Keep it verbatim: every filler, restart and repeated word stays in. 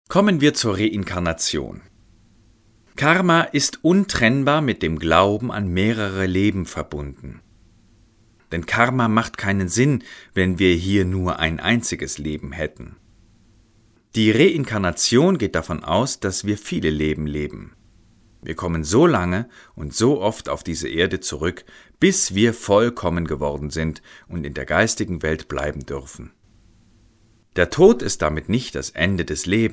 Kommen wir zur Reinkarnation. Karma ist untrennbar mit dem Glauben an mehrere Leben verbunden. Denn Karma macht keinen Sinn, wenn wir hier nur ein einziges Leben hätten. Die Reinkarnation geht davon aus, dass wir viele Leben leben. Wir kommen so lange und so oft auf diese Erde zurück, bis wir vollkommen geworden sind und in der geistigen Welt bleiben dürfen. Der Tod ist damit nicht das Ende des Lebens.